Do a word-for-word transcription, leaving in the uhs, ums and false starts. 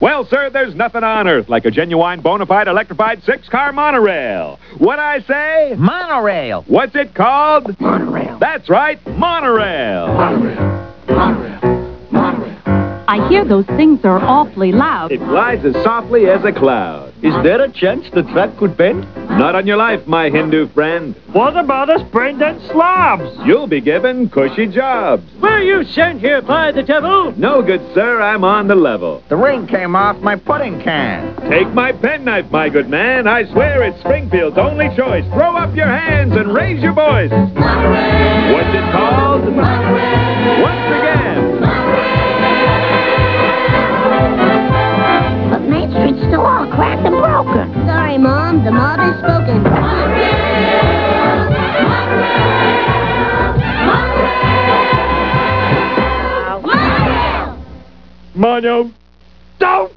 Well, sir, there's nothing on earth like a genuine, bona fide, electrified six-car monorail. What I say? Monorail. What's it called? Monorail. That's right, monorail. Monorail. Monorail. Monorail. I hear those things are awfully loud. It flies as softly as a cloud. Is there a chance the track could bend? Not on your life, my Hindu friend. What about us brain-dead slobs? You'll be given cushy jobs. Were you sent here by the devil? No, good sir, I'm on the level. The ring came off my pudding can. Take my penknife, my good man. I swear it's Springfield's only choice. Throw up your hands and raise your voice. Monorail. What's it called? Monorail. Once again. But Main Street's still all cracked and broken. Sorry, Mom. The mob has spoken. Monorail. Monorail. Monorail. Mono. Don't